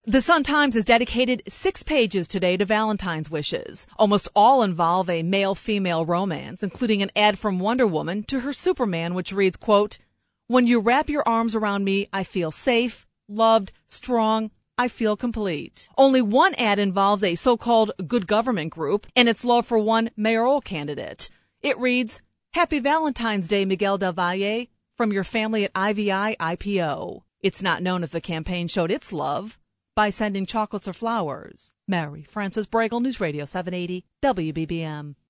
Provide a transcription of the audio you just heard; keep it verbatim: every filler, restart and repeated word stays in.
The Sun-Times has dedicated six pages today to Valentine's wishes. Almost all involve a male-female romance, including an ad from Wonder Woman to her Superman, which reads, quote, "When you wrap your arms around me, I feel safe, loved, strong, I feel complete." Only one ad involves a so-called good government group and its love for one mayoral candidate. It reads, "Happy Valentine's Day, Miguel del Valle, from your family at I V I I P O." It's not known if the campaign showed its love by sending chocolates or flowers. Mary Frances Bragle, News Radio seven eighty W B B M.